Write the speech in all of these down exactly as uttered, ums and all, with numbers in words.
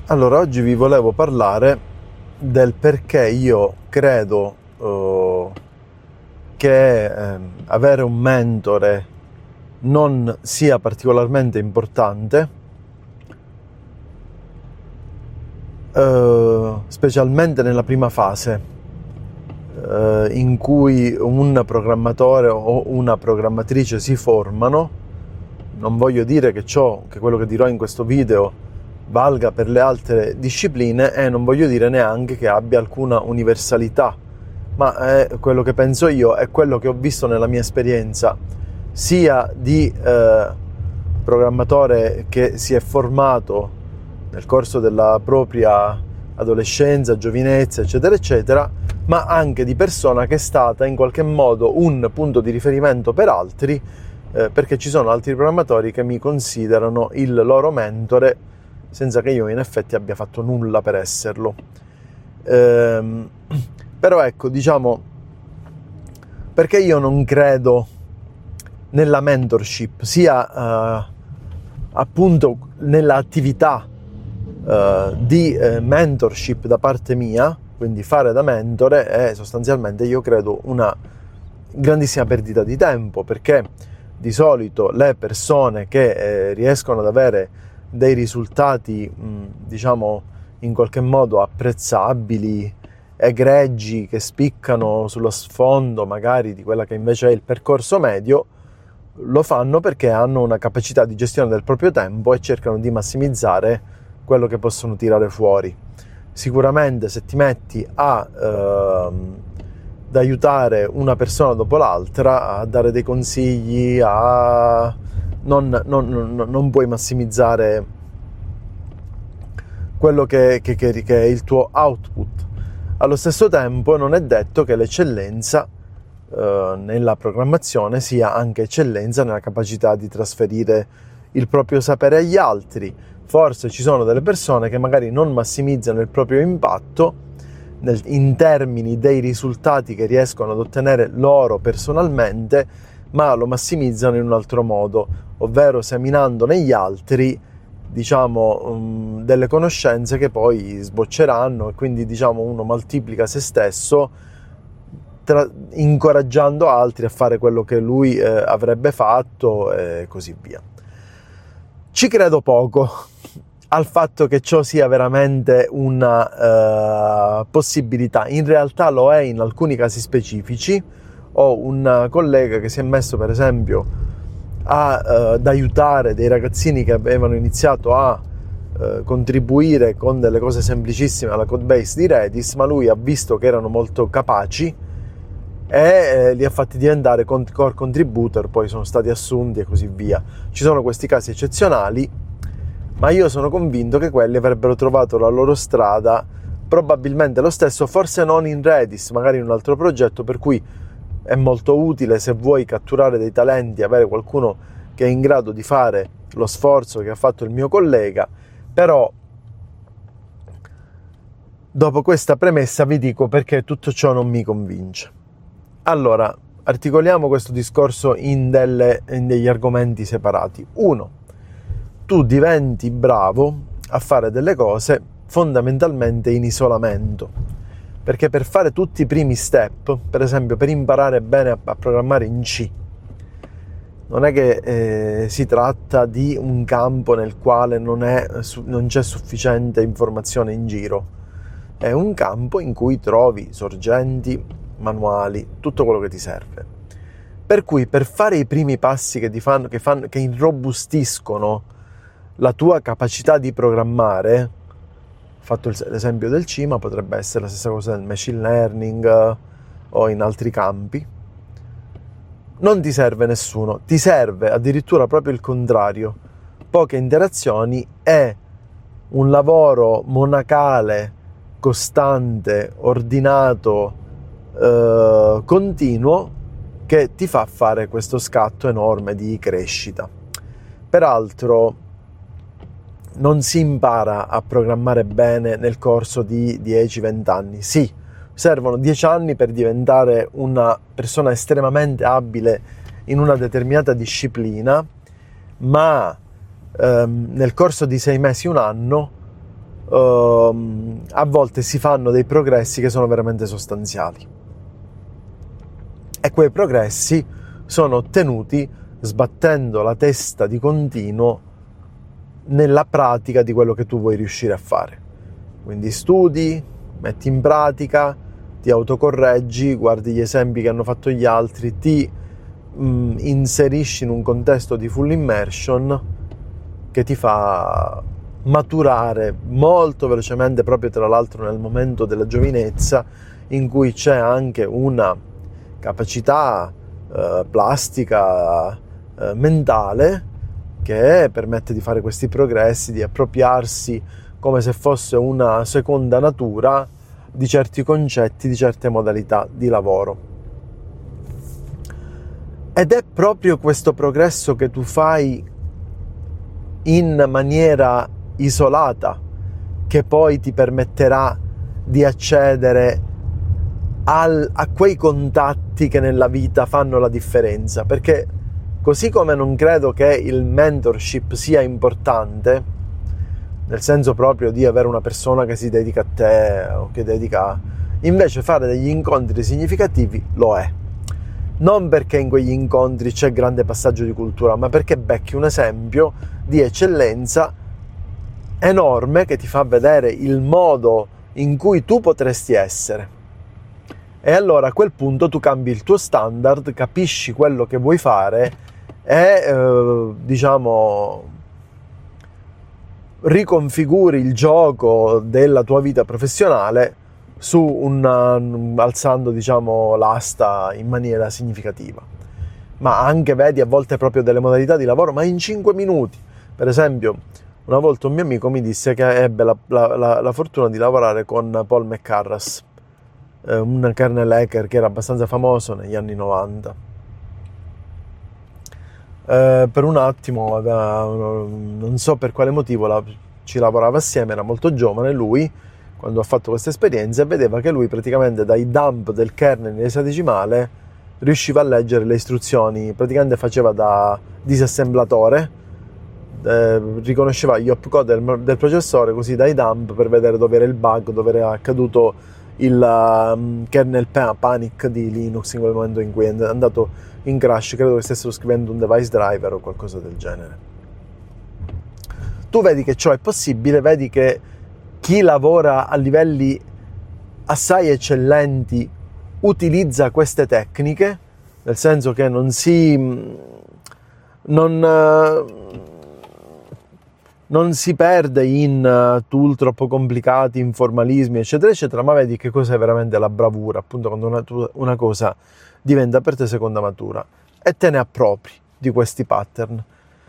Allora, oggi vi volevo parlare del perché io credo eh, che eh, avere un mentore non sia particolarmente importante, eh, specialmente nella prima fase, eh, in cui un programmatore o una programmatrice si formano. Non voglio dire che ciò, che quello che dirò in questo video valga per le altre discipline, e non voglio dire neanche che abbia alcuna universalità, ma è quello che penso io, è quello che ho visto nella mia esperienza sia di eh, programmatore che si è formato nel corso della propria adolescenza, giovinezza, eccetera eccetera, ma anche di persona che è stata in qualche modo un punto di riferimento per altri, eh, perché ci sono altri programmatori che mi considerano il loro mentore senza che io in effetti abbia fatto nulla per esserlo. Ehm, però ecco, diciamo, perché io non credo nella mentorship, sia eh, appunto nell'attività eh, di eh, mentorship da parte mia, quindi fare da mentore è sostanzialmente, io credo, una grandissima perdita di tempo, perché di solito le persone che eh, riescono ad avere dei risultati, mh, diciamo, in qualche modo apprezzabili, egregi, che spiccano sullo sfondo magari di quella che invece è il percorso medio, lo fanno perché hanno una capacità di gestione del proprio tempo e cercano di massimizzare quello che possono tirare fuori. Sicuramente se ti metti a ehm, ad aiutare una persona dopo l'altra, a dare dei consigli, a non, non, non, non puoi massimizzare quello che, che, che, che è il tuo output. Allo stesso tempo non è detto che l'eccellenza eh, nella programmazione sia anche eccellenza nella capacità di trasferire il proprio sapere agli altri. Forse ci sono delle persone che magari non massimizzano il proprio impatto nel, in termini dei risultati che riescono ad ottenere loro personalmente, ma lo massimizzano in un altro modo, ovvero seminando negli altri, diciamo, um, delle conoscenze che poi sbocceranno, e quindi, diciamo, uno moltiplica se stesso tra, incoraggiando altri a fare quello che lui eh, avrebbe fatto e così via. Ci credo poco al fatto che ciò sia veramente una uh, possibilità. In realtà lo è in alcuni casi specifici. Ho un collega che si è messo, per esempio, a, uh, ad aiutare dei ragazzini che avevano iniziato a uh, contribuire con delle cose semplicissime alla codebase di Redis, ma lui ha visto che erano molto capaci e eh, li ha fatti diventare core contributor, poi sono stati assunti e così via. Ci sono questi casi eccezionali, ma io sono convinto che quelli avrebbero trovato la loro strada probabilmente lo stesso, forse non in Redis, magari in un altro progetto, per cui è molto utile, se vuoi catturare dei talenti, avere qualcuno che è in grado di fare lo sforzo che ha fatto il mio collega. Però dopo questa premessa vi dico perché tutto ciò non mi convince. Allora, articoliamo questo discorso in, delle, in degli argomenti separati. Uno, tu diventi bravo a fare delle cose fondamentalmente in isolamento, perché per fare tutti i primi step, per esempio per imparare bene a, a programmare in C, non è che eh, si tratta di un campo nel quale non, è, non c'è sufficiente informazione in giro, è un campo in cui trovi sorgenti, manuali, tutto quello che ti serve. Per cui per fare i primi passi che, ti fanno, che, fanno, che irrobustiscono la tua capacità di programmare, fatto l'esempio del C, ma potrebbe essere la stessa cosa del machine learning uh, o in altri campi, non ti serve nessuno, ti serve addirittura proprio il contrario, poche interazioni e un lavoro monacale, costante, ordinato, uh, continuo, che ti fa fare questo scatto enorme di crescita. Peraltro non si impara a programmare bene nel corso di dieci venti anni. Sì, servono dieci anni per diventare una persona estremamente abile in una determinata disciplina, ma ehm, nel corso di sei mesi, un anno, uh, a volte si fanno dei progressi che sono veramente sostanziali, e quei progressi sono ottenuti sbattendo la testa di continuo nella pratica di quello che tu vuoi riuscire a fare. Quindi studi, metti in pratica, ti autocorreggi, guardi gli esempi che hanno fatto gli altri, ti mh, inserisci in un contesto di full immersion che ti fa maturare molto velocemente, proprio tra l'altro nel momento della giovinezza, in cui c'è anche una capacità eh, plastica, eh, mentale, che permette di fare questi progressi, di appropriarsi come se fosse una seconda natura di certi concetti, di certe modalità di lavoro. Ed è proprio questo progresso che tu fai in maniera isolata che poi ti permetterà di accedere al, a quei contatti che nella vita fanno la differenza, perché così come non credo che il mentorship sia importante, nel senso proprio di avere una persona che si dedica a te o che dedica, invece fare degli incontri significativi lo è. Non perché in quegli incontri c'è grande passaggio di cultura, ma perché becchi un esempio di eccellenza enorme che ti fa vedere il modo in cui tu potresti essere. E allora a quel punto tu cambi il tuo standard, capisci quello che vuoi fare e eh, diciamo riconfiguri il gioco della tua vita professionale su una, alzando diciamo l'asta in maniera significativa. Ma anche vedi a volte proprio delle modalità di lavoro, ma in cinque minuti. Per esempio, una volta un mio amico mi disse che ebbe la, la, la, la fortuna di lavorare con Paul McCarras, eh, un kernel hacker che era abbastanza famoso negli anni novanta. Eh, per un attimo aveva, non so per quale motivo la, ci lavorava assieme, era molto giovane lui quando ha fatto questa esperienza, e vedeva che lui praticamente dai dump del kernel in esadesimale riusciva a leggere le istruzioni, praticamente faceva da disassemblatore, eh, riconosceva gli opcode del, del processore così dai dump per vedere dove era il bug, dove era accaduto il um, kernel panic di Linux in quel momento in cui è andato in crash. Credo che stessero scrivendo un device driver o qualcosa del genere. Tu vedi che ciò è possibile, vedi che chi lavora a livelli assai eccellenti utilizza queste tecniche, nel senso che non si non, non si perde in tool troppo complicati, in formalismi eccetera eccetera, ma vedi che cos'è veramente la bravura, appunto quando una, una cosa diventa per te seconda natura e te ne appropri di questi pattern.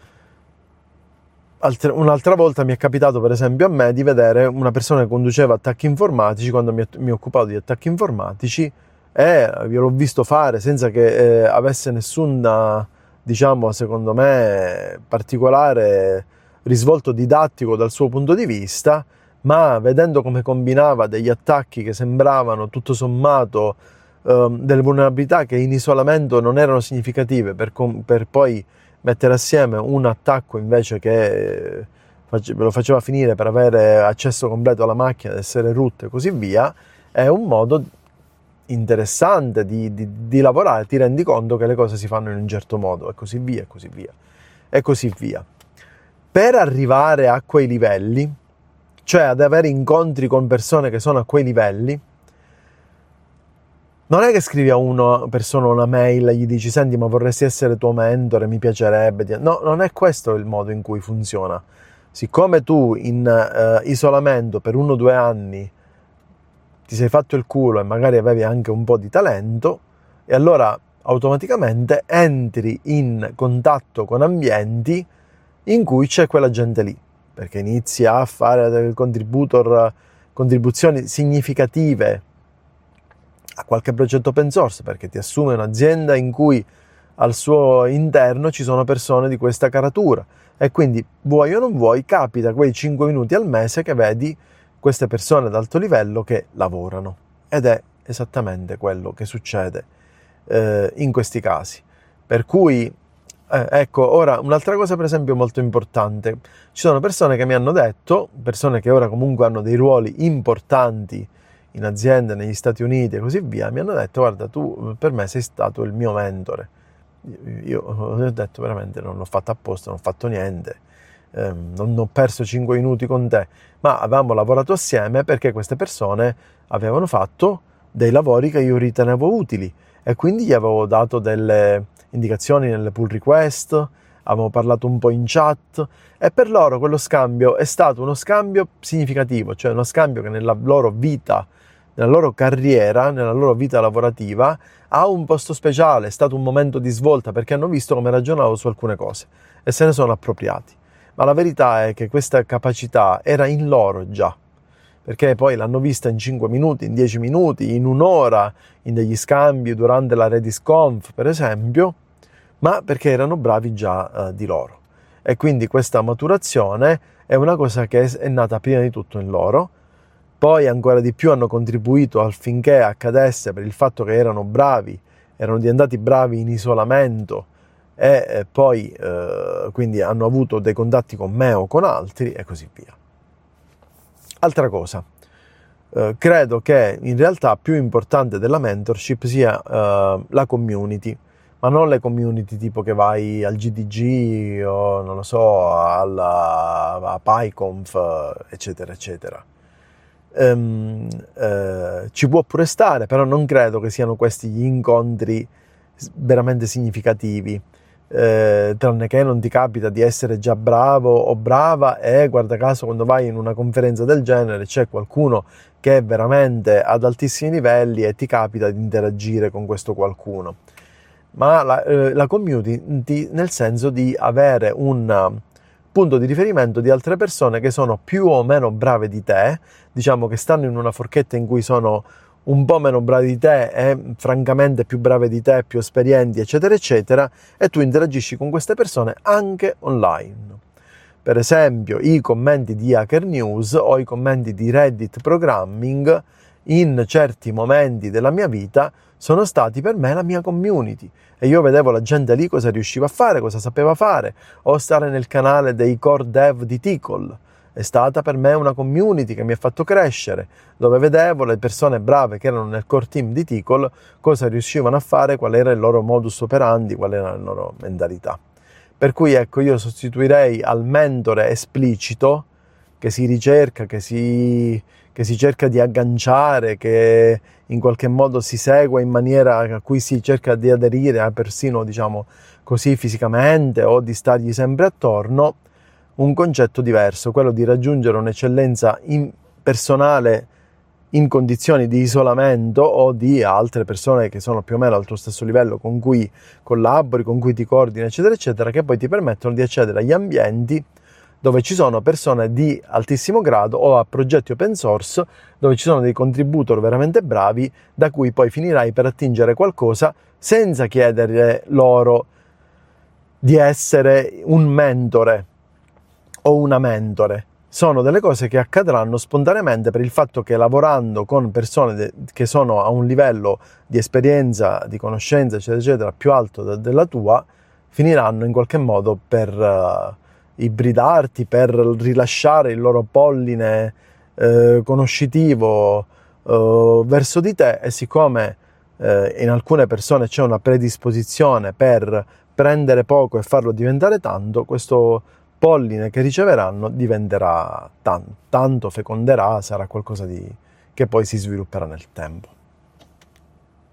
Altre, un'altra volta mi è capitato, per esempio a me, di vedere una persona che conduceva attacchi informatici quando mi, mi occupavo di attacchi informatici, e l'ho visto fare senza che eh, avesse nessun, diciamo, secondo me, particolare risvolto didattico dal suo punto di vista, ma vedendo come combinava degli attacchi che sembravano tutto sommato delle vulnerabilità che in isolamento non erano significative, per, com- per poi mettere assieme un attacco invece che face- lo faceva finire per avere accesso completo alla macchina, essere root e così via, è un modo interessante di, di, di lavorare. Ti rendi conto che le cose si fanno in un certo modo e così via e così via e così via. Per arrivare a quei livelli, cioè ad avere incontri con persone che sono a quei livelli, non è che scrivi a una persona una mail e gli dici senti ma vorresti essere tuo mentore, mi piacerebbe. No, non è questo il modo in cui funziona. Siccome tu in eh, isolamento per uno o due anni ti sei fatto il culo e magari avevi anche un po' di talento, e allora automaticamente entri in contatto con ambienti in cui c'è quella gente lì, perché inizi a fare del contributor, contribuzioni significative a qualche progetto open source, perché ti assume un'azienda in cui al suo interno ci sono persone di questa caratura, e quindi vuoi o non vuoi capita quei cinque minuti al mese che vedi queste persone ad alto livello che lavorano, ed è esattamente quello che succede eh, in questi casi. Per cui Eh, ecco, ora un'altra cosa per esempio molto importante, ci sono persone che mi hanno detto, persone che ora comunque hanno dei ruoli importanti in aziende negli Stati Uniti e così via, mi hanno detto guarda tu per me sei stato il mio mentore. Io ho detto veramente non l'ho fatto apposta, non ho fatto niente, eh, non ho perso cinque minuti con te, ma avevamo lavorato assieme perché queste persone avevano fatto dei lavori che io ritenevo utili e quindi gli avevo dato delle indicazioni nelle pull request, avevamo parlato un po' in chat e per loro quello scambio è stato uno scambio significativo, cioè uno scambio che nella loro vita, nella loro carriera, nella loro vita lavorativa ha un posto speciale, è stato un momento di svolta perché hanno visto come ragionavo su alcune cose e se ne sono appropriati. Ma la verità è che questa capacità era in loro già, perché poi l'hanno vista in cinque minuti, in dieci minuti, in un'ora, in degli scambi durante la Redis Conf, per esempio, ma perché erano bravi già uh, di loro. E quindi questa maturazione è una cosa che è nata prima di tutto in loro, poi ancora di più hanno contribuito affinché accadesse per il fatto che erano bravi, erano diventati bravi in isolamento e eh, poi eh, quindi hanno avuto dei contatti con me o con altri e così via. Altra cosa, eh, credo che in realtà più importante della mentorship sia eh, la community, ma non le community tipo che vai al G D G o non lo so, alla, a PyConf, eccetera, eccetera. Um, eh, ci può pure stare, però non credo che siano questi gli incontri veramente significativi. Eh, tranne che non ti capita di essere già bravo o brava e guarda caso quando vai in una conferenza del genere c'è qualcuno che è veramente ad altissimi livelli e ti capita di interagire con questo qualcuno, ma la, eh, la community nel senso di avere un punto di riferimento di altre persone che sono più o meno brave di te, diciamo che stanno in una forchetta in cui sono un po' meno bravi di te e francamente più brave di te, più esperienti, eccetera, eccetera, e tu interagisci con queste persone anche online. Per esempio, i commenti di Hacker News o i commenti di Reddit Programming in certi momenti della mia vita sono stati per me la mia community e io vedevo la gente lì cosa riusciva a fare, cosa sapeva fare, o stare nel canale dei core dev di Tickle. È stata per me una community che mi ha fatto crescere, dove vedevo le persone brave che erano nel core team di Tickle, cosa riuscivano a fare, qual era il loro modus operandi, qual era la loro mentalità. Per cui ecco, io sostituirei al mentore esplicito, che si ricerca, che si, che si cerca di agganciare, che in qualche modo si segue in maniera a cui si cerca di aderire, persino diciamo così fisicamente, o di stargli sempre attorno, un concetto diverso, quello di raggiungere un'eccellenza in personale in condizioni di isolamento o di altre persone che sono più o meno al tuo stesso livello, con cui collabori, con cui ti coordini, eccetera, eccetera, che poi ti permettono di accedere agli ambienti dove ci sono persone di altissimo grado o a progetti open source, dove ci sono dei contributor veramente bravi, da cui poi finirai per attingere qualcosa senza chiedere loro di essere un mentore o una mentore. Sono delle cose che accadranno spontaneamente per il fatto che lavorando con persone de- che sono a un livello di esperienza, di conoscenza, eccetera, eccetera, più alto de- della tua, finiranno in qualche modo per uh, ibridarti, per rilasciare il loro polline eh, conoscitivo eh, verso di te, e siccome eh, in alcune persone c'è una predisposizione per prendere poco e farlo diventare tanto, questo polline che riceveranno diventerà tanto, tanto feconderà, sarà qualcosa di, che poi si svilupperà nel tempo.